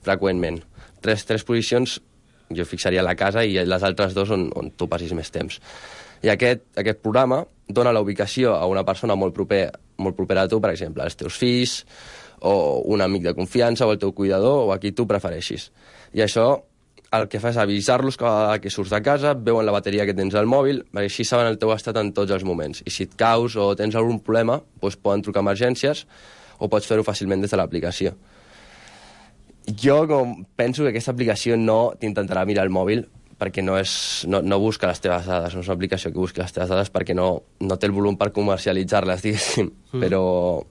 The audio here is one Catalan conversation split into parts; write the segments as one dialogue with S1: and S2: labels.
S1: freqüentment. Tres posicions jo fixaria a la casa i les altres dues on tu passis més temps. I aquest programa dona la ubicació a una persona molt propera a tu, per exemple, als teus fills, o un amic de confiança, o el teu cuidador, o a qui tu prefereixis. I això el que fa és avisar-los que surts de casa, veuen la bateria que tens al mòbil, perquè així saben el teu estat en tots els moments. I si et caus o tens algun problema, doncs poden trucar a emergències o pots fer-ho fàcilment des de l'aplicació. Jo penso que aquesta aplicació no t'intentarà mirar el mòbil perquè no busca les teves dades, no és una aplicació que busqui les teves dades perquè no té el volum per comercialitzar-les, diguéssim. Però,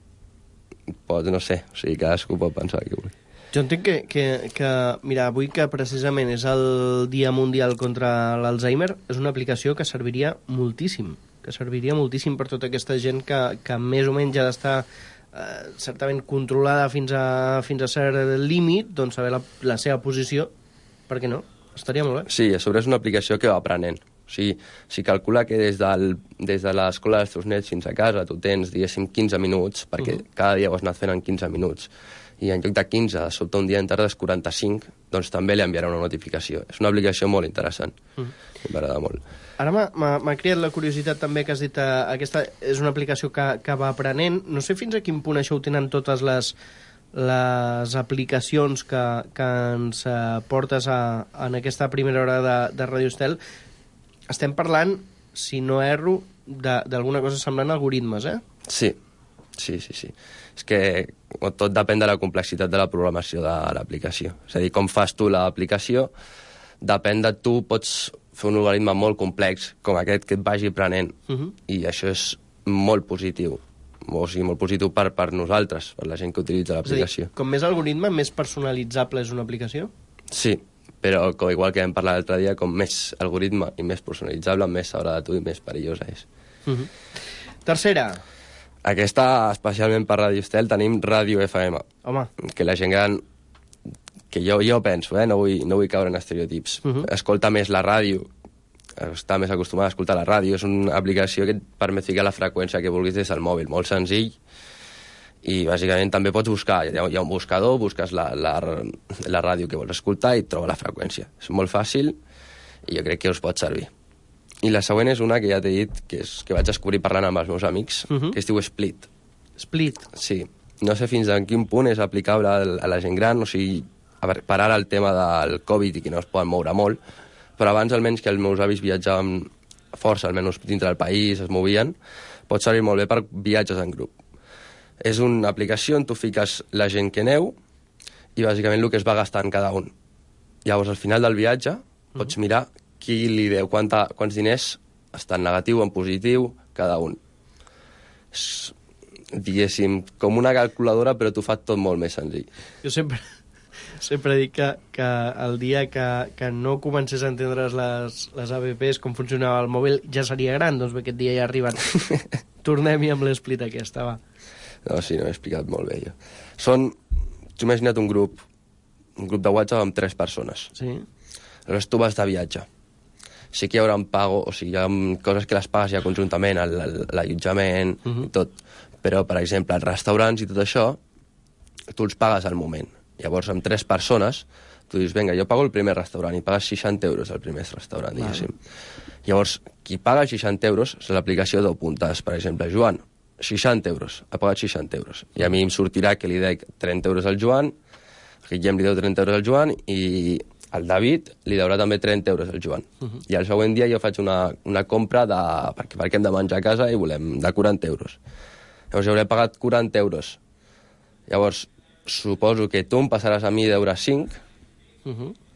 S1: no sé, o sigui, cadascú pot pensar que vulgui.
S2: Jo entenc que, mira, avui que precisament és el Dia Mundial contra l'Alzheimer, és una aplicació que serviria moltíssim per tota aquesta gent que més o menys ja ha d'estar certament controlada fins a cert límit, doncs saber la seva posició, per què no? Estaria molt bé.
S1: Sí, a sobre és una aplicació que va aprenent. O sigui, si calcula que des de l'escola dels teus nets fins a casa tu tens, diguéssim, 15 minuts, perquè cada dia ho has anat fent en 15 minuts, i en lloc de 15, de sobte un dia en tardes 45, doncs també li enviarà una notificació. És una aplicació molt interessant. M'agrada molt.
S2: Ara m'ha criat la curiositat també que has dit aquesta és una aplicació que va aprenent. No sé fins a quin punt això ho tenen totes les aplicacions que ens portes en aquesta primera hora de Radio Estel. Estem parlant, si no erro, d'alguna cosa semblant a algoritmes, eh?
S1: Sí. És que tot depèn de la complexitat de la programació de l'aplicació. És a dir, com fas tu l'aplicació, depèn de tu, pots fer un algoritme molt complex, com aquest, que et vagi aprenent. I això és molt positiu. O sigui, molt positiu per nosaltres, per la gent que utilitza l'aplicació.
S2: És a dir, com més algoritme, més personalitzable és una aplicació?
S1: Sí, però igual que vam parlar l'altre dia, com més algoritme i més personalitzable, més sabrà de tu i més perillosa és.
S2: Tercera.
S1: Aquesta, especialment per Radio Estel, tenim Ràdio FM.
S2: Home.
S1: Que la gent gran, que jo penso, no vull caure en estereotips, escolta més la ràdio, està més acostumat a escoltar la ràdio, és una aplicació que et permet ficar la freqüència que vulguis des del mòbil, molt senzill, i bàsicament també pots buscar, hi ha un buscador, busques la ràdio que vols escoltar i et troba la freqüència. És molt fàcil i jo crec que us pot servir. I la següent és una que ja t'he dit, que vaig descobrir parlant amb els meus amics, que es diu Split.
S2: Split?
S1: Sí. No sé fins a quin punt és aplicable a la gent gran, o sigui, per ara el tema del Covid i que no es poden moure molt, però abans almenys que els meus avis viatjaven força, almenys dintre del país, es movien, pot servir molt bé per viatges en grup. És una aplicació on tu fiques la gent que aneu i bàsicament el que es va gastant cada un. Llavors, al final del viatge, pots mirar qui li deu, quants diners està en negatiu, en positiu, cada un. És, diguéssim, com una calculadora, però t'ho fa tot molt més senzill.
S2: Jo sempre dic que el dia que no comencés a entendre les APPs, com funcionava el mòbil, ja seria gran, doncs aquest dia ja ha arribat. Tornem-hi amb l'Split aquesta, va.
S1: No, sí, no he explicat molt bé, jo. T'ho imagina't un grup de WhatsApp amb 3 persones.
S2: Sí.
S1: Aleshores tu vas de viatge. Sí que hi haurà un pago, o sigui, hi ha coses que les pagues ja conjuntament, l'allotjament i tot. Però, per exemple, els restaurants i tot això, tu els pagues al moment. Llavors, amb 3 persones, tu dius, vinga, jo pago el primer restaurant i pagues 60 euros al primer restaurant, diguéssim. Llavors, qui paga 60 euros és l'aplicació d'Opuntes, per exemple. Joan, 60 euros, ha pagat 60 euros. I a mi em sortirà que li dec 30 euros al Joan, el Guillem li deu 30 euros al Joan i el David li deurà també 30 euros al Joan. I el següent dia jo faig una compra perquè hem de menjar a casa i volem de 40 euros. Llavors hauré pagat 40 euros. Llavors, suposo que tu em passaràs a mi deure 5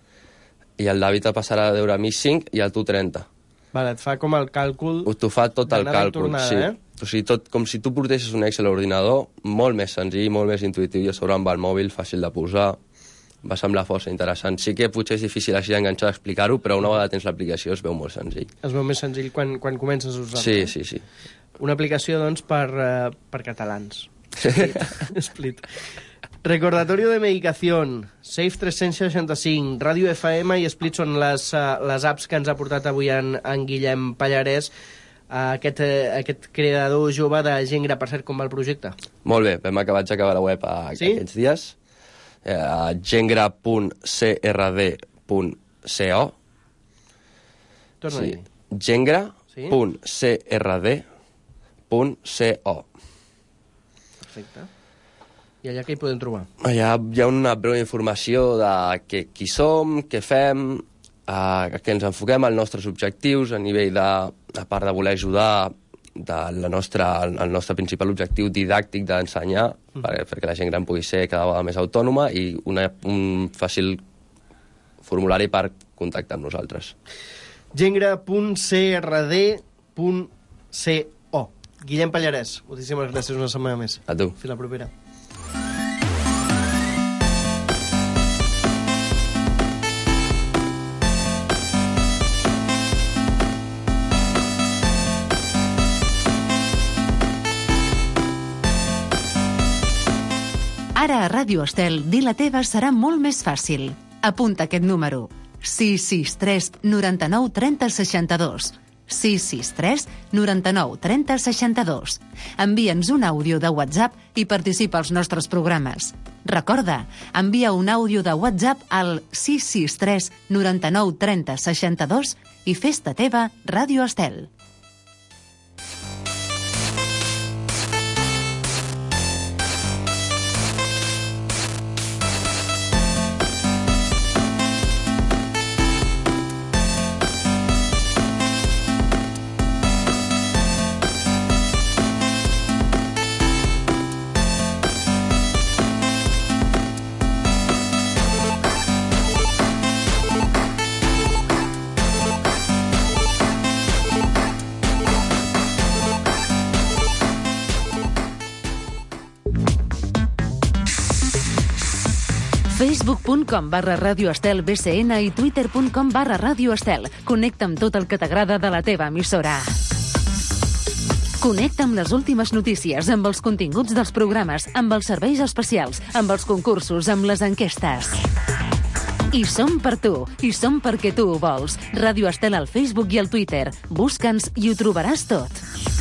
S1: i el David te passarà a deure a mi 5 i a tu 30.
S2: Vale, et fa com el càlcul...
S1: T'ho fa tot el càlcul,
S2: tornada,
S1: sí. O sigui, tot com si tu portessis un Excel a l'ordinador, molt més senzill, molt més intuïtiu, i a sobre amb el mòbil, fàcil de posar, va semblar força interessant. Sí que potser és difícil així d'enganxar d'explicar-ho, però una vegada tens l'aplicació es veu molt senzill.
S2: Es veu més senzill quan comences a usar-la.
S1: Sí.
S2: Una aplicació, doncs, per catalans. Split. Recordatorio de medicación, Safe 365, Ràdio FM i Split són les apps que ens ha portat avui en Guillem Pallarès, aquest creador jove de gent gran. Per cert, com va el projecte?
S1: Molt bé, hem acabat la web aquests dies. gengra.crd.co.
S2: Torna a dir.
S1: gengra.crd.co.
S2: Perfecte. I allà què hi podem trobar?
S1: Allà hi ha una breu informació de qui som, què fem, que ens enfoquem als nostres objectius a nivell a part de voler ajudar, el nostre principal objectiu didàctic d'ensenyar, perquè la gent gran pugui ser cada vegada més autònoma, i un fàcil formulari per contactar amb nosaltres.
S2: gengra.crd.co. Guillem Pallarès, moltíssimes gràcies una setmana més.
S1: A tu.
S2: Fins la propera.
S3: Ara a Ràdio Estel, dir la teva serà molt més fàcil. Apunta aquest número. 663 99 30 62. 663 99 30 62. Envia'ns un àudio de WhatsApp i participa als nostres programes. Recorda, envia un àudio de WhatsApp al 663 99 30 62 i fes-te teva Ràdio Estel. facebook.com/radioestelbcn i twitter.com/radioestel. Connecta amb tot el que t'agrada de la teva emissora. Connecta amb les últimes notícies, amb els continguts dels programes, amb els serveis especials, amb els concursos, amb les enquestes. I som per tu, i som perquè tu ho vols. Ràdio Estel al Facebook i al Twitter. Busca'ns i ho trobaràs tot.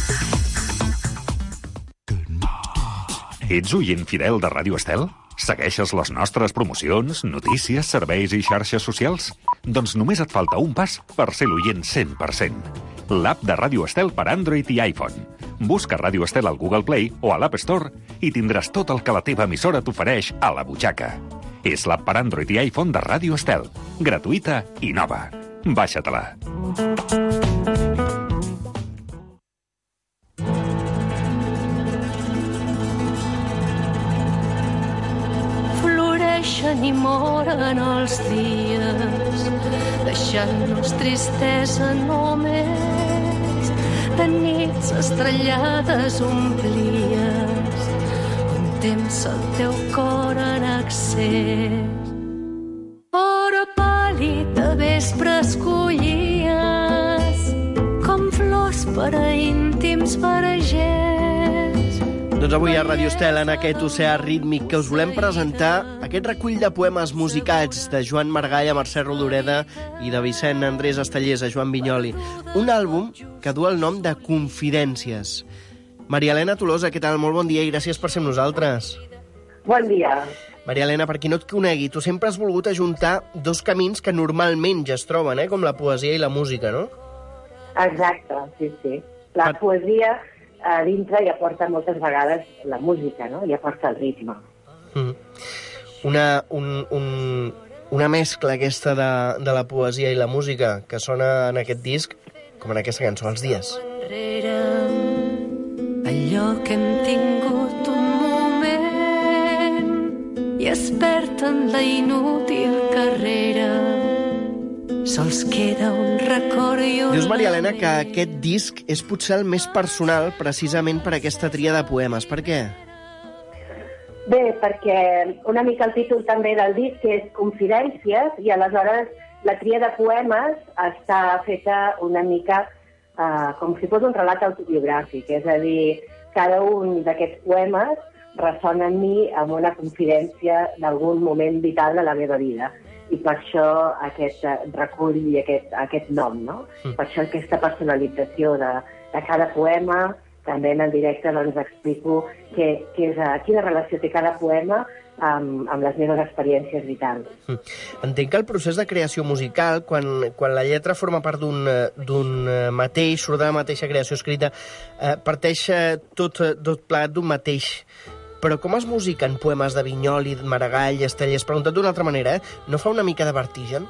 S4: Ets oient fidel de Ràdio Estel? Segueixes les nostres promocions, notícies, serveis i xarxes socials? Doncs només et falta un pas per ser l'oient 100%. L'app de Ràdio Estel per Android i iPhone. Busca Ràdio Estel al Google Play o a l'App Store i tindràs tot el que la teva emissora t'ofereix a la butxaca. És l'app per Android i iPhone de Ràdio Estel. Gratuïta i nova. Baixa-te-la.
S5: Ni moren els dies, deixant-nos tristesa només. De nits estrellades omplies, un temps el teu cor en accés. Hora pàl·lid de vespre escollies, com flors per a íntims barejers.
S2: Doncs avui a Ràdio Estel, en aquest oceà rítmic que us volem presentar, aquest recull de poemes musicats de Joan Margall a Mercè Rodoreda i de Vicent Andrés Estellers a Joan Vinyoli. Un àlbum que du el nom de Confidències. Maria Elena Tolosa, què tal? Molt bon dia i gràcies per ser amb nosaltres.
S6: Bon dia.
S2: Maria Elena, per qui no et conegui, tu sempre has volgut ajuntar dos camins que normalment ja es troben, com la poesia i la música, no?
S6: Exacte, sí. La poesia a dintre ja porta moltes vegades la música, no? Ja porta el ritme.
S2: Una mescla aquesta de la poesia i la música que sona en aquest disc, com en aquesta cançó, Els dies.
S5: Allò que hem tingut un moment i es perd en la inútil carrera. Sols queda un record i un...
S2: Dius, Maria Elena, que aquest disc és potser el més personal precisament per aquesta tria de poemes. Per què?
S6: Bé, perquè una mica el títol també del disc és Confidències i aleshores la tria de poemes està feta una mica com si fos un relat autobiogràfic. És a dir, cada un d'aquests poemes ressona en mi amb una confidència d'algun moment vital de la meva vida. I per això aquest recull i aquest nom, no? Per això aquesta personalització de cada poema. També en el directe doncs, explico quina relació té cada poema amb les meves experiències vitals.
S2: Entenc que el procés de creació musical, quan la lletra forma part d'un mateix, surt de la mateixa creació escrita, parteix tot plegat d'un mateix. Però com es musiquen poemes de Vinyoli, Maragall, Estellés? Preguntat d'una altra manera, no fa una mica de vertigen?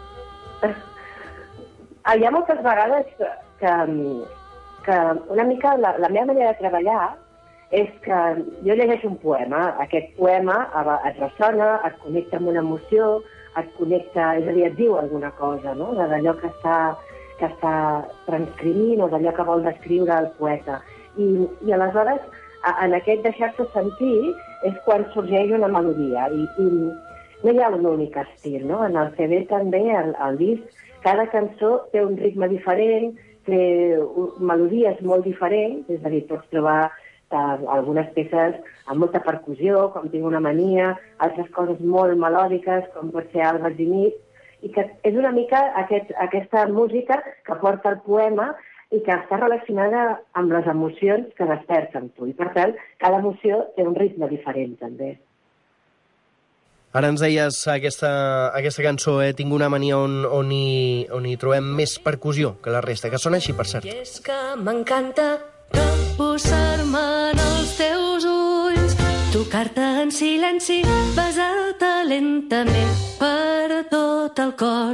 S6: Hi ha moltes vegades que una mica la meva manera de treballar és que jo llegeixo un poema, aquest poema et ressona, et connecta amb una emoció, et connecta, és a dir, et diu alguna cosa, no?, d'allò que està transcrivint o d'allò que vol descriure el poeta. I aleshores, en aquest deixar-se sentir, és quan sorgeix una melodia. I no hi ha un únic estil, no? En el CD també, al disc, cada cançó té un ritme diferent, té melodies molt diferents, és a dir, pots trobar algunes peces amb molta percussió, com Tinc una mania, altres coses molt melòdiques, com pot ser Albes i nit, i que és una mica aquesta música que porta el poema i que està relacionada amb les emocions que desperten tu. I, per tant, cada emoció té un ritme diferent, també.
S2: Ara ens deies aquesta cançó, Tinc una mania, on hi trobem més percussió que la resta, que sona així, per cert.
S5: I és que m'encanta posar-me en els teus ulls, tocar-te en silenci, besar-te lentament per tot el cos.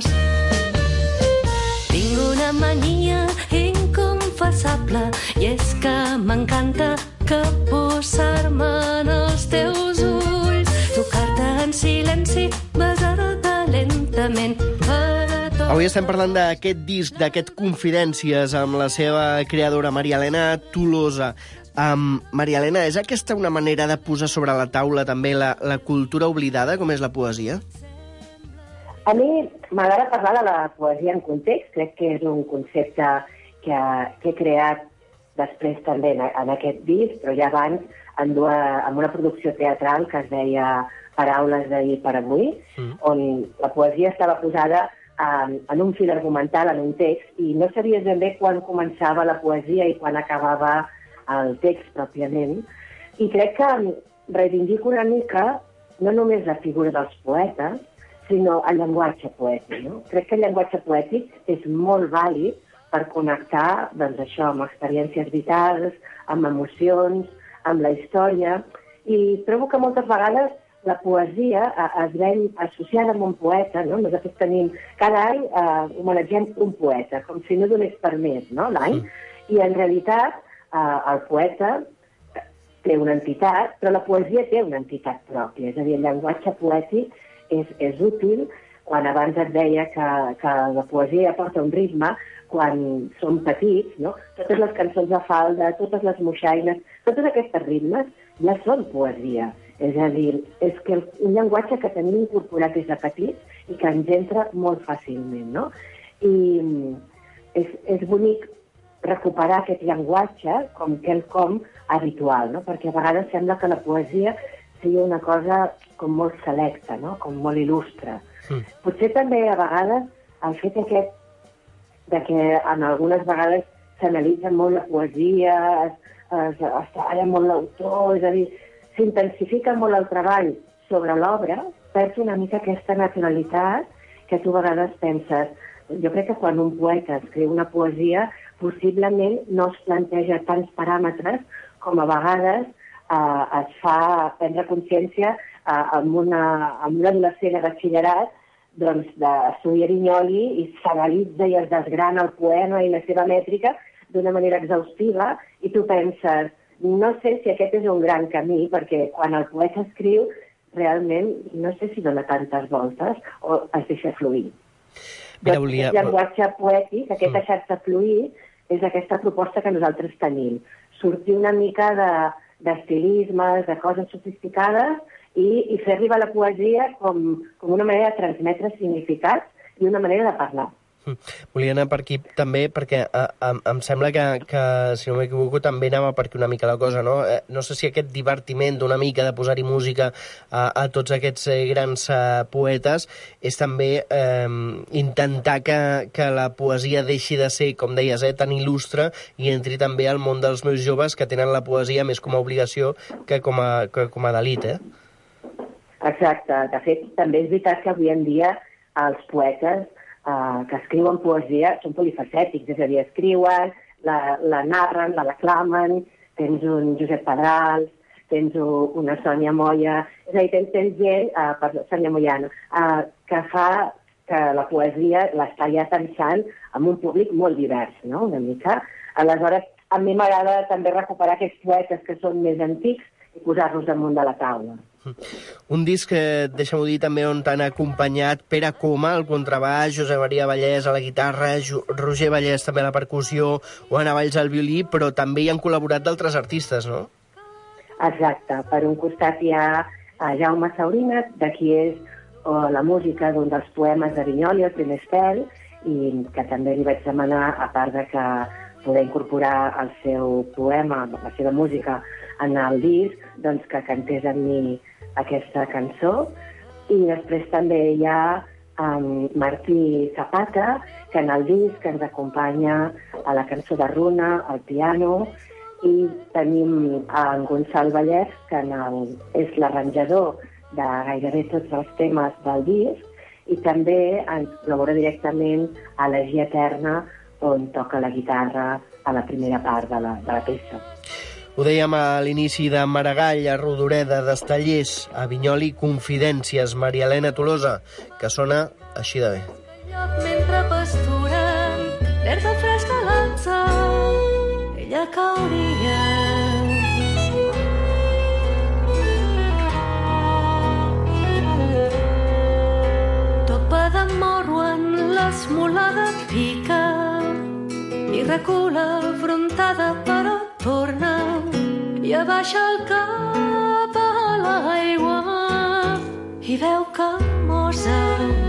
S5: Tinc una mania inconfessable i és que m'encanta que posar-me en els teus ulls, tocar-te en silenci, besar-te lentament per tot.
S2: Avui estem parlant d'aquest disc, d'aquest Confidències, amb la seva creadora Maria Elena Tolosa. Maria Elena, és aquesta una manera de posar sobre la taula també la cultura oblidada, com és la poesia?
S6: A mi m'agrada parlar de la poesia en context, crec que és un concepte que he creat després també en aquest disc, però ja abans en una producció teatral que es deia Paraules d'ahir per avui, on la poesia estava posada en un fil argumental, en un text, i no sabies ben bé quan començava la poesia i quan acabava el text pròpiament. I crec que reivindico una mica no només la figura dels poetes, sinó el llenguatge poètic. No? Crec que el llenguatge poètic és molt vàlid per connectar, doncs, això, amb experiències vitals, amb emocions, amb la història, i trobo que moltes vegades la poesia es ven associada amb un poeta, no? Nosaltres tenim, cada any homenatgem un poeta, com si no donés per més, no?, l'any, i en realitat el poeta té una entitat, però la poesia té una entitat pròpia, és a dir, el llenguatge poètic és útil. Quan abans et deia que la poesia porta un ritme, quan som petits, no? Totes les cançons de falda, totes les moixaines, tots aquests ritmes ja són poesia. És a dir, és que un llenguatge que tenim incorporat des de petits i que ens entra molt fàcilment, no? I és bonic recuperar aquest llenguatge com quelcom habitual, no? Perquè a vegades sembla que la poesia sigui una cosa com molt selecta, no? Com molt il·lustre. Potser també a vegades el fet aquest de que en algunes vegades s'analitza molt la poesia, es treballa molt l'autor, és a dir, s'intensifica molt el treball sobre l'obra, perds una mica aquesta naturalitat que tu a vegades penses. Jo crec que quan un poeta escriu una poesia, possiblement no es planteja tants paràmetres com a vegades es fa prendre consciència amb una adolescent de batxillerat, doncs, d'estudiar Vinyoli i s'analitza i es desgrana el poema i la seva mètrica d'una manera exhaustiva i tu penses, no sé si aquest és un gran camí, perquè quan el poeta escriu, realment no sé si dona tantes voltes o es deixa fluir.
S2: Mira,
S6: El llenguatge poètic, aquest deixar-se fluir, és aquesta proposta que nosaltres tenim. Sortir una mica d'estilismes, de coses sofisticades i fer arribar la poesia com una manera de transmetre significats i una manera de parlar.
S2: Volia anar per aquí també perquè em sembla que si no m'equivoco, també anava per aquí una mica la cosa, no? No sé si aquest divertiment d'una mica de posar-hi música a tots aquests grans poetes és també intentar que la poesia deixi de ser, com deies, tan il·lustre i entri també al món dels meus joves que tenen la poesia més com a obligació que com a delit,
S6: Exacte. De fet, també és veritat que avui en dia els poetes que escriuen poesia són polifacètics, és a dir, escriuen, la narren, la declamen, tens un Josep Pedrals, tens una Sònia Moya, és a dir, tens gent, Sònia Moyano, que fa que la poesia l'està ja tensant amb un públic molt divers, no?, una mica. Aleshores, a mi m'agrada també recuperar aquests poetes que són més antics i posar-los damunt de la taula.
S2: Un disc que, deixa'm-ho dir, també on t'han acompanyat Pere Coma, al contrabaix, Josep Maria Vallès a la guitarra, Roger Vallès també a la percussió, o Anna Valls al violí, però també hi han col·laborat d'altres artistes, no?
S6: Exacte. Per un costat hi ha Jaume Saurina, de qui és la música d'un dels poemes de Vinyoli, El primer estel, i que també li vaig demanar, a part de que poder incorporar el seu poema, la seva música, en el disc, doncs que cantés amb mi aquesta cançó. I després també hi ha Martí Zapata, que en el disc ens acompanya a la cançó de Runa, al piano, i tenim en Gonçal Vallès, que és l'arranjador de gairebé tots els temes del disc, i també ens col·labora directament a Elegia Eterna, on toca la guitarra a la primera part de la peça.
S2: Ho dèiem a l'inici de Maragall, a Rodoreda, d'Estellers, a Vinyoli, Confidències, Maria Elena Tolosa, que sona així de bé.
S5: Mentre pasturen l'herba fresca a l'alça, ella cauria. Topa de morro en l'esmolada pica i recula afrontada, però torna i abaixa el cap a l'aigua i veu que mossa.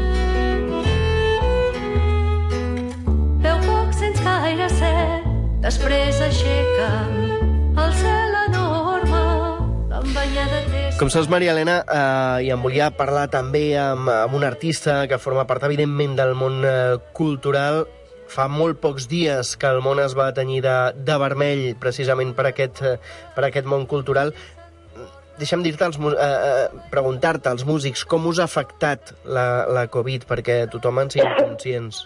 S5: Veu poc sense gaire set, després aixeca el cel enorme, l'embanyada testa.
S2: Com saps, Maria Elena, i em volia parlar també amb un artista que forma part, evidentment, del món cultural. Fa molt pocs dies que el món es va tenyir de vermell, precisament per aquest món cultural. Deixa'm dir-te, preguntar-te als músics, com us ha afectat la Covid, perquè tothom en siguin conscients?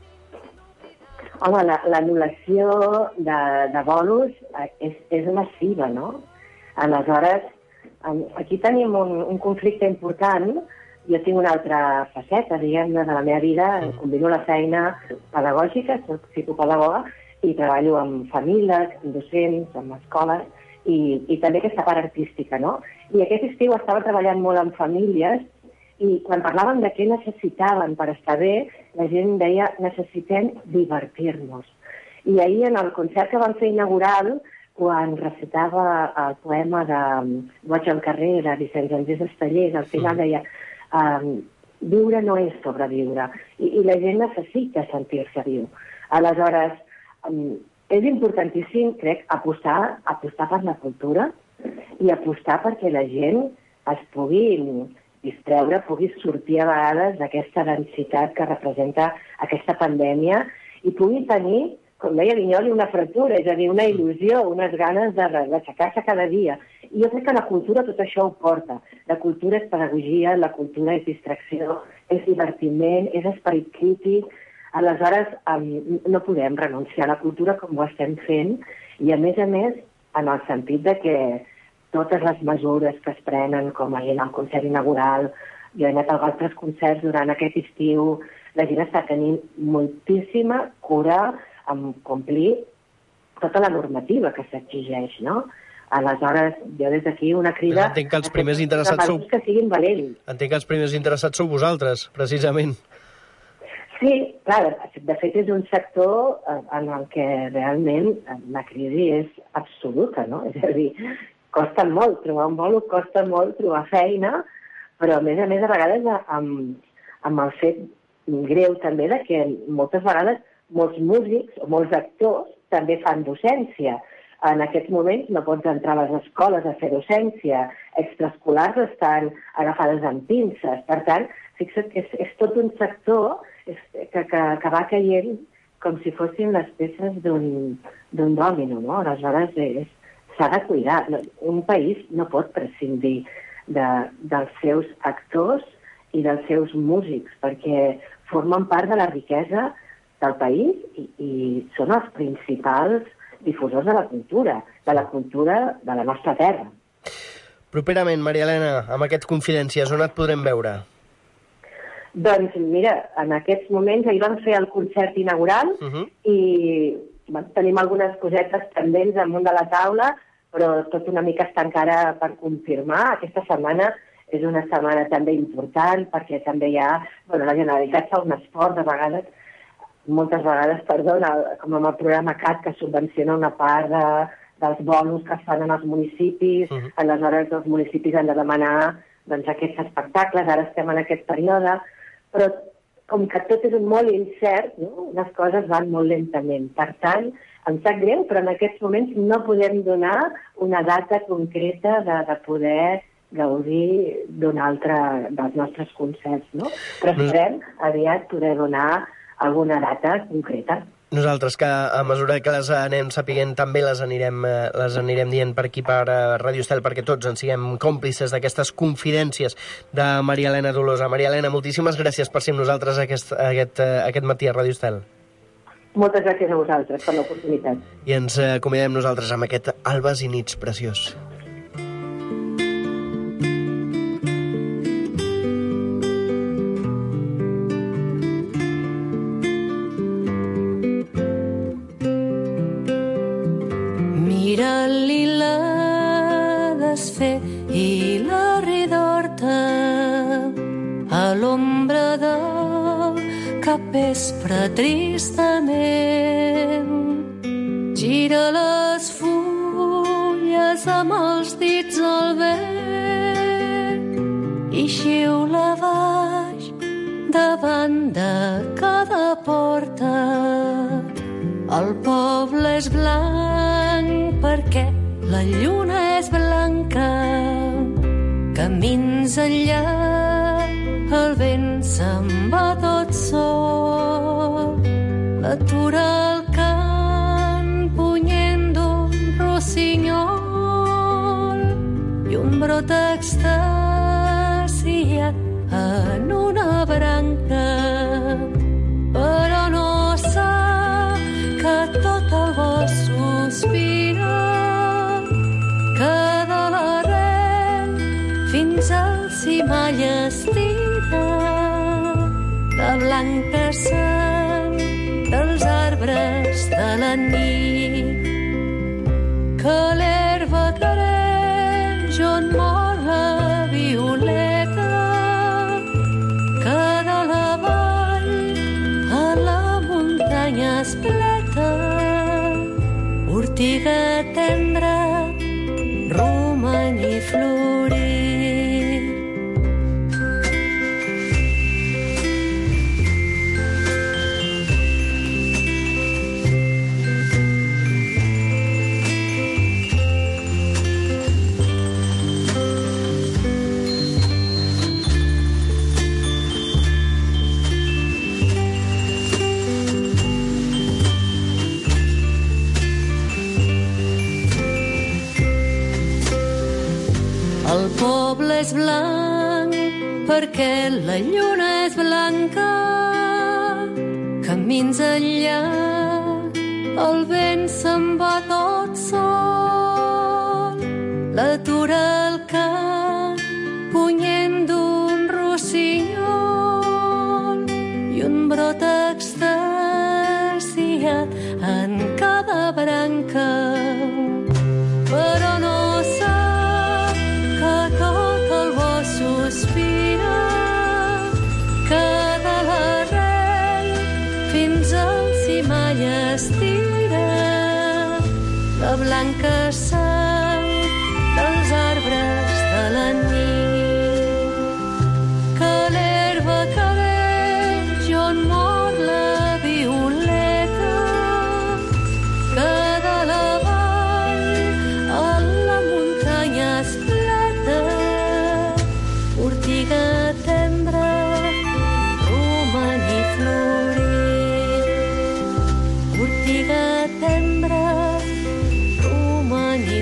S6: Home, l'anul·lació de bolos és massiva, no? Aleshores, aquí tenim un conflicte important. Jo tinc una altra faceta, diguem-ne, de la meva vida. Combino la feina pedagògica, soc psicopedagoga, i treballo amb famílies, amb docents, amb escoles, i també aquesta part artística, no? I aquest estiu estava treballant molt amb famílies, i quan parlàvem de què necessitaven per estar bé, la gent deia, necessitem divertir-nos. I ahir, en el concert que vam fer inaugural, quan recitava el poema de Boig al carrer, de Vicenç Angers Estellers, al final deia viure no és sobreviure, i la gent necessita sentir-se viu. Aleshores, és importantíssim, crec, apostar per la cultura i apostar perquè la gent es pugui distreure, pugui sortir a vegades d'aquesta densitat que representa aquesta pandèmia i pugui tenir, com deia Vinyoli, una fractura, és a dir, una il·lusió, unes ganes d'aixecar-se cada dia. I jo crec que la cultura tot això ho porta. La cultura és pedagogia, la cultura és distracció, és divertiment, és esperit crític. Aleshores, no podem renunciar a la cultura com ho estem fent, i a més, en el sentit de que totes les mesures que es prenen, com ahir en el concert inaugural, jo he anat a altres concerts durant aquest estiu, la gent està tenint moltíssima cura en complir tota la normativa que s'exigeix, no? Aleshores, jo des d'aquí una crida...
S2: Entenc que els primers interessats sou...
S6: que siguin valents.
S2: Entenc que els primers interessats sou vosaltres, precisament.
S6: Sí, clar, de fet és un sector en el que realment la crisi és absoluta, no? És a dir, costa molt trobar un bolo, costa molt trobar feina, però a més, a vegades amb el fet greu també de que moltes vegades molts músics o molts actors també fan docència. En aquests moments no pots entrar a les escoles a fer docència. Extraescolars estan agafades amb pinces. Per tant, fixa't que és tot un sector que va caient com si fossin les peces d'un dòmino, no? Aleshores, s'ha de cuidar. Un país no pot prescindir dels seus actors i dels seus músics, perquè formen part de la riquesa del país i són els principals difusors de la cultura de la nostra terra.
S2: Properament, Maria Elena, amb aquest Confidències, on et podrem veure?
S6: Doncs mira, en aquests moments ahir vam fer el concert inaugural i tenim algunes cosetes pendents damunt de la taula, però tot una mica està encara per confirmar. Aquesta setmana és una setmana també important perquè també hi ha... la Generalitat fa un esforç moltes vegades, com amb el programa CAT, que subvenciona una part dels bonos que es fan en els municipis. Aleshores, els municipis han de demanar aquests espectacles. Ara estem en aquest període, però com que tot és molt incert, les coses van molt lentament. Per tant, em sap greu, però en aquests moments no podem donar una data concreta de poder gaudir d'un altre dels nostres concerts, no? Però esperem aviat poder donar alguna data concreta.
S2: Nosaltres, que a mesura que les anem sapiguent, també les anirem dient per aquí, per Ràdio Estel, perquè tots en siguem còmplices d'aquestes confidències de Maria Elena Tolosa. Maria Elena, moltíssimes gràcies per ser amb nosaltres aquest matí a Ràdio Estel.
S6: Moltes gràcies a vosaltres per l'oportunitat.
S2: I ens acomiadem nosaltres amb aquest Albes i nits preciós.
S5: Mira-li la desfer i la ridorta a l'ombra del capvespre tristament. Gira les fulles amb els dits al vent i xiula baix davant de cada porta. El poble és blanc perquè la lluna és blanca. Camins enllà, el vent se'n va tot sol. Atura el cant punyent d'un rossinyol i un brot extasiat en una branca. Però no sap que tot el bosc sospira, que de l'arrel fins al cimall estira la blanca sang dels arbres de la nit. Que l'herba creix on mor la violeta, que de la vall a la muntanya es pleta ortiga tendra, romany i florir. El poble és blanc perquè la lluna és blanca. Camins enllà, el vent se'n va tot sol. L'atura el cant punyent d'un rossinyol i un brot extasiat en cada branca. Però no sap que tot el bosc sospira, que de l'arrel fins al cimall estira la blanca sang dels arbres de la nit. Que l'herba creix on mor la violeta, que de la vall a la muntanya es pleta ortiga tendra, romany i florir. Ortiga tendra, romany i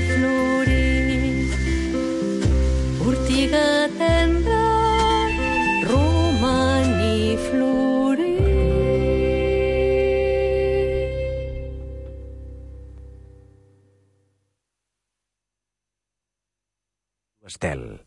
S7: Estel.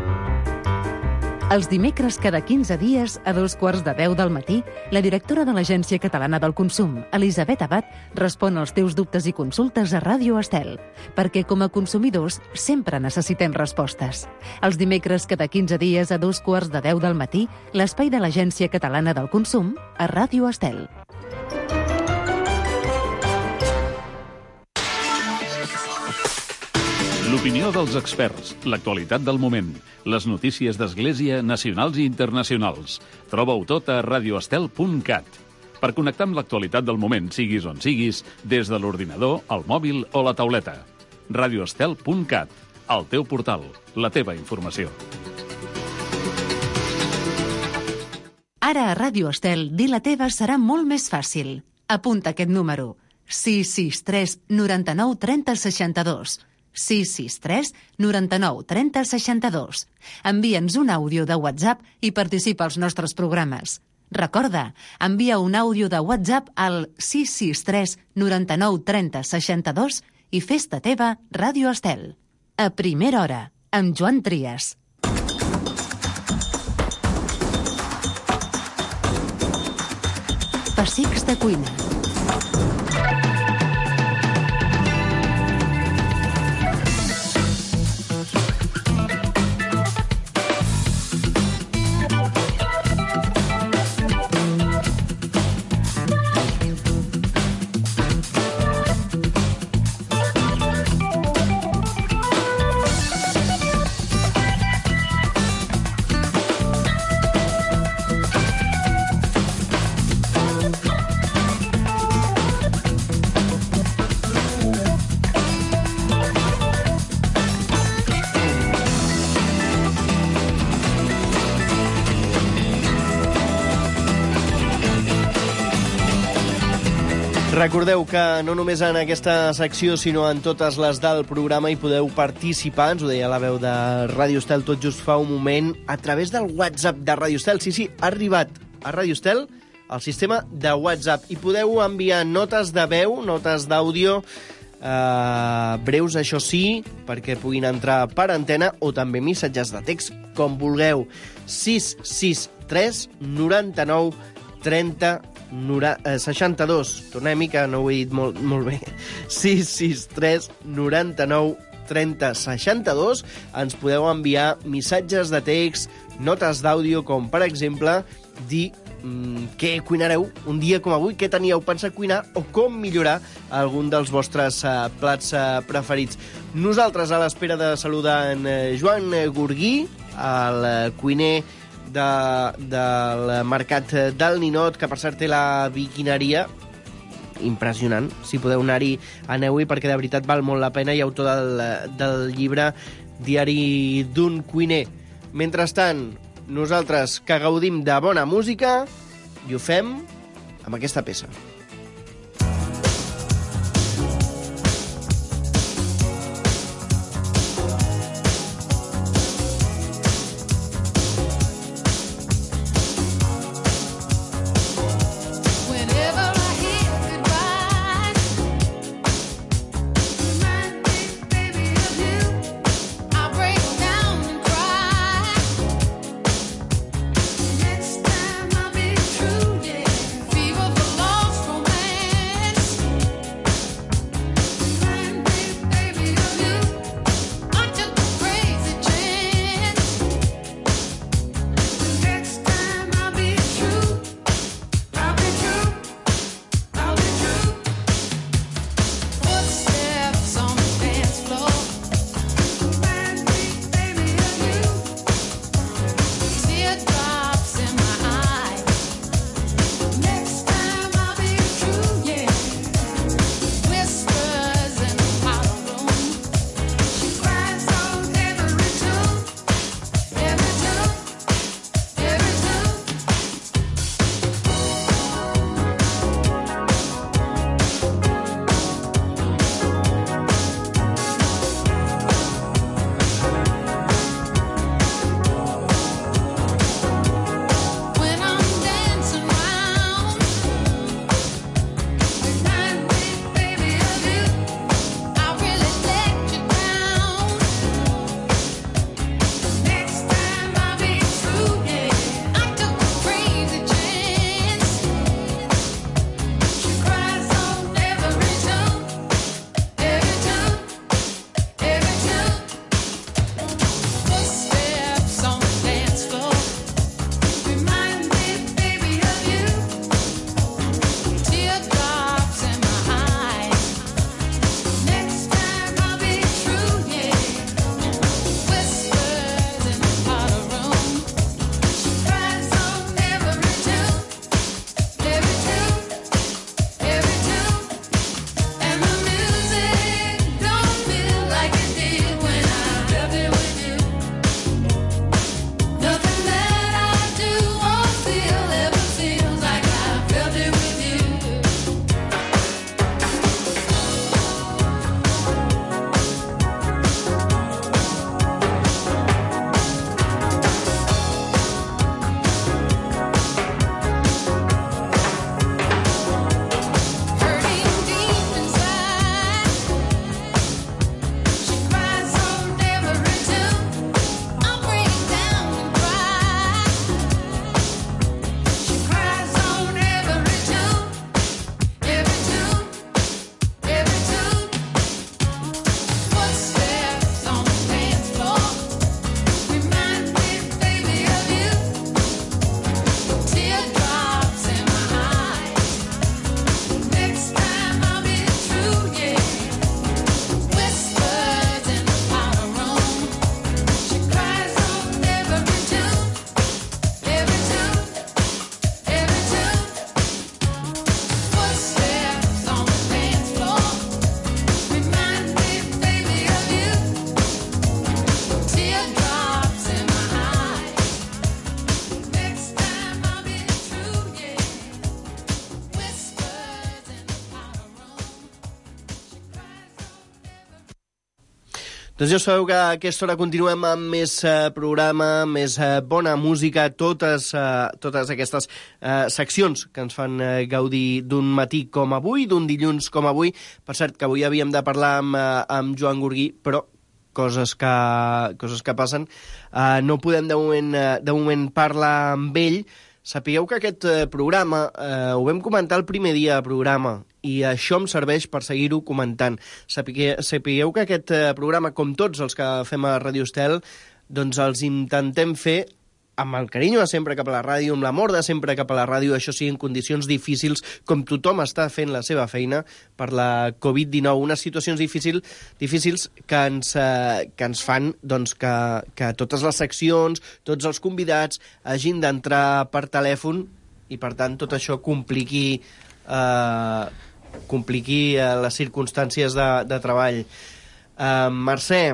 S3: Els dimecres cada 15 dies, a 2:15 del matí, la directora de l'Agència Catalana del Consum, Elisabet Abad, respon als teus dubtes i consultes a Ràdio Estel, perquè com a consumidors sempre necessitem respostes. Els dimecres cada 15 dies, a 2:15 del matí, l'espai de l'Agència Catalana del Consum a Ràdio Estel.
S8: L'opinió dels experts, l'actualitat del moment, les notícies d'Església nacionals i internacionals. Troba-ho tot a radioestel.cat. Per connectar amb l'actualitat del moment, siguis on siguis, des de l'ordinador, el mòbil o la tauleta. radioestel.cat, el teu portal, la teva informació.
S3: Ara a Ràdio Estel, dir la teva serà molt més fàcil. Apunta aquest número: 663 99 30 62. 663 99 30 62. Envia'ns un àudio de WhatsApp i participa als nostres programes. Recorda, envia un àudio de WhatsApp al 663 99 30 62 i fes-te teva Ràdio Estel. A primera hora, amb Joan Trias. Pessics de cuina.
S2: Recordeu que no només en aquesta secció, sinó en totes les del programa hi podeu participar, ens ho deia la veu de Ràdio Estel tot just fa un moment, a través del WhatsApp de Ràdio Estel. Sí, ha arribat a Ràdio Estel el sistema de WhatsApp i podeu enviar notes de veu, notes d'àudio, breus, això sí, perquè puguin entrar per antena, o també missatges de text, com vulgueu. 663 99 30 62. Tornem-hi, que no ho he dit molt bé. 663 99 30 62. Ens podeu enviar missatges de text, notes d'àudio, com per exemple dir què cuinareu un dia com avui, què teníeu pensat cuinar o com millorar algun dels vostres plats preferits. Nosaltres a l'espera de saludar en Joan Gurguí, el cuiner del mercat del Ninot, que per cert té la biquineria impressionant. Si podeu anar-hi, aneu-hi, perquè de veritat val molt la pena. I autor del llibre Diari d'un cuiner. Mentrestant, nosaltres que gaudim de bona música i ho fem amb aquesta peça.
S9: Fever for lost
S2: Doncs ja sabeu que a aquesta hora continuem amb més programa, més bona música, totes aquestes seccions que ens fan gaudir d'un matí com avui, d'un dilluns com avui. Per cert, que avui havíem de parlar amb Joan Gurguí, però coses que passen. No podem de moment parlar amb ell. Sapigueu que aquest programa ho vam comentar el primer dia de programa i això em serveix per seguir-ho comentant. Sapigueu que aquest programa, com tots els que fem a Ràdio Estel, doncs els intentem fer amb el carinyo de sempre cap a la ràdio, amb l'amor de sempre cap a la ràdio, això sí, en condicions difícils, com tothom està fent la seva feina per la Covid-19, unes situacions difícils que ens fan doncs, que totes les seccions, tots els convidats hagin d'entrar per telèfon i, per tant, tot això compliqui les circumstàncies de treball. Mercè,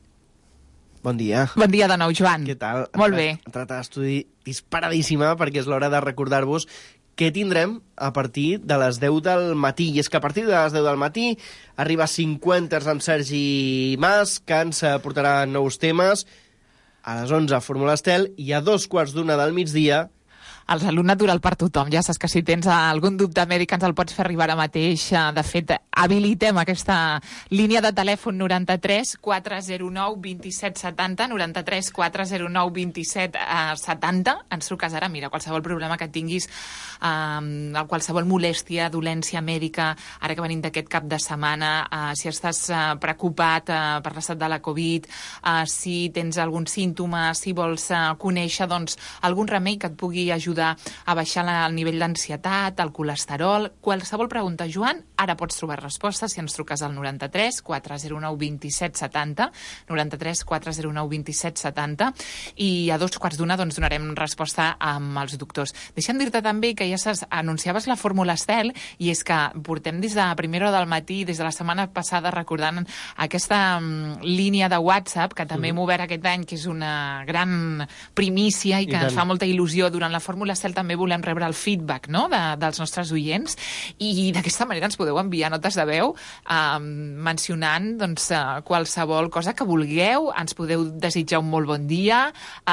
S2: bon dia.
S7: Bon dia de nou, Joan.
S2: Què tal?
S7: Molt bé.
S2: He entrat a l'estudi disparadíssima perquè és l'hora de recordar-vos què tindrem a partir de les 10 del matí. I és que a partir de les 10 del matí arriba 50 amb Sergi Mas, que ens portarà nous temes. A les 11, Fórmula Estel, i a 2:15 del migdia,
S7: El Salut Natural per tothom. Ja saps que si tens algun dubte mèdic ens el pots fer arribar ara mateix. De fet, habilitem aquesta línia de telèfon 93 409 27 70, 93 409 27 70. Ens truques ara, mira, qualsevol problema que tinguis, qualsevol molèstia, dolència mèdica, ara que venim d'aquest cap de setmana, si estàs preocupat per l'estat de la Covid, si tens algun símptoma, si vols conèixer doncs, algun remei que et pugui ajudar a baixar el nivell d'ansietat, el colesterol, qualsevol pregunta, Joan, ara pots trobar respostes si ens truques al 93 409 27 70, 93 409 27 70, i a 2:15 doncs donarem resposta amb els doctors. Deixa'm dir-te també que ja anunciaves la Fórmula Estel, i és que portem des de primera hora del matí, des de la setmana passada, recordant aquesta línia de WhatsApp, que també hem obert aquest any, que és una gran primícia i que ens fa molta il·lusió. Durant la Fórmula Estel també volem rebre el feedback, no?, dels nostres oients, i d'aquesta manera ens podeu enviar notes de veu mencionant doncs, qualsevol cosa que vulgueu. Ens podeu desitjar un molt bon dia,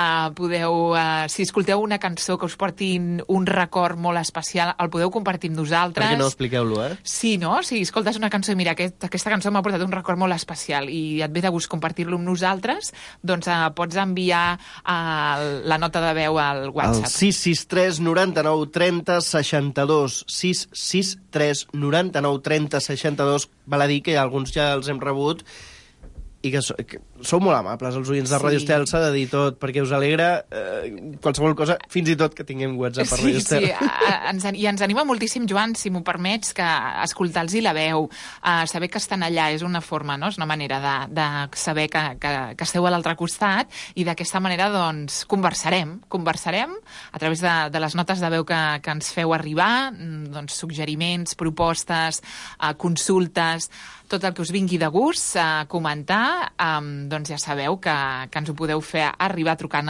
S7: si escolteu una cançó que us porti un record molt especial, el podeu compartir amb nosaltres.
S2: Perquè no expliqueu-lo,
S7: Sí, no? Si escoltes una cançó i mira, aquesta cançó m'ha portat un record molt especial i et ve de gust compartir-lo amb nosaltres, doncs pots enviar la nota de veu al WhatsApp.
S2: El 663 99 30 62, 663 99 30 62, val a dir que alguns ja els hem rebut i que sou molt amables, els oients de Ràdio Estel, s'ha de dir tot, perquè us alegra qualsevol cosa, fins i tot que tinguem WhatsApp per Ràdio Estel.
S7: Sí, i ens anima moltíssim, Joan, si m'ho permets, que escoltar-los la veu, saber que estan allà, és una forma, no? És una manera de saber que esteu a l'altre costat, i d'aquesta manera, doncs, conversarem a través de les notes de veu que ens feu arribar, doncs, suggeriments, propostes, consultes, tot el que us vingui de gust a comentar, doncs ja sabeu que ens ho podeu fer arribar trucant,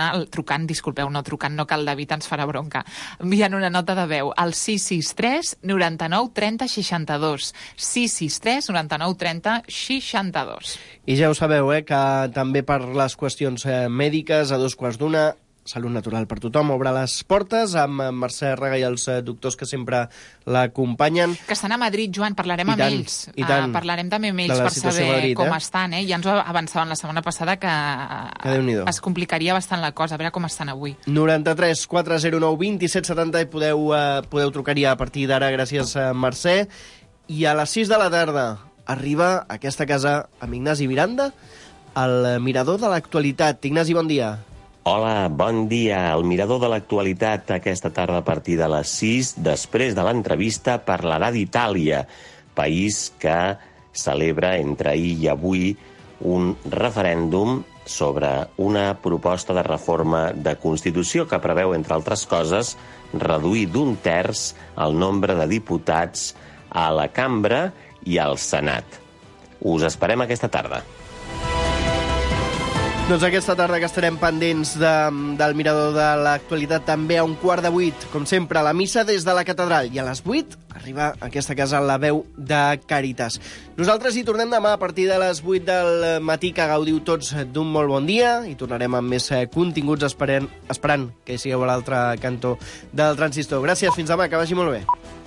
S7: no, que el David ens farà bronca. Enviant una nota de veu al 663 99 30 62. 663 99 30 62.
S2: I ja ho sabeu, que també per les qüestions mèdiques, a 2:15, Salut Natural per tothom obre les portes amb Mercè Rega i els doctors que sempre l'acompanyen.
S7: Que estan a Madrid, Joan, parlarem amb ells. Parlarem també amb ells per saber
S2: Madrid,
S7: com estan. Ja ens ho avançaven la setmana passada que es complicaria bastant la cosa, a veure com estan avui.
S2: 93 409 27 70 i podeu trucar-hi a partir d'ara, gràcies a Mercè. I a les 6 de la tarda arriba a aquesta casa amb Ignasi Miranda, el mirador de l'actualitat. Ignasi, bon dia.
S9: Hola, bon dia. El mirador de l'actualitat aquesta tarda a partir de les 6, després de l'entrevista, parlarà d'Itàlia, país que celebra entre ahir i avui un referèndum sobre una proposta de reforma de Constitució que preveu, entre altres coses, reduir d'1 terç el nombre de diputats a la Cambra i al Senat. Us esperem aquesta tarda.
S2: Doncs aquesta tarda que estarem pendents del mirador de l'actualitat també a 7:15, com sempre, la missa des de la catedral, i a les 8 arriba a aquesta casa La Veu de Càritas. Nosaltres hi tornem demà a partir de les 8 del matí, que gaudiu tots d'un molt bon dia, i tornarem amb més continguts esperant que hi sigueu a l'altre cantó del transistor. Gràcies, fins demà, que vagi molt bé.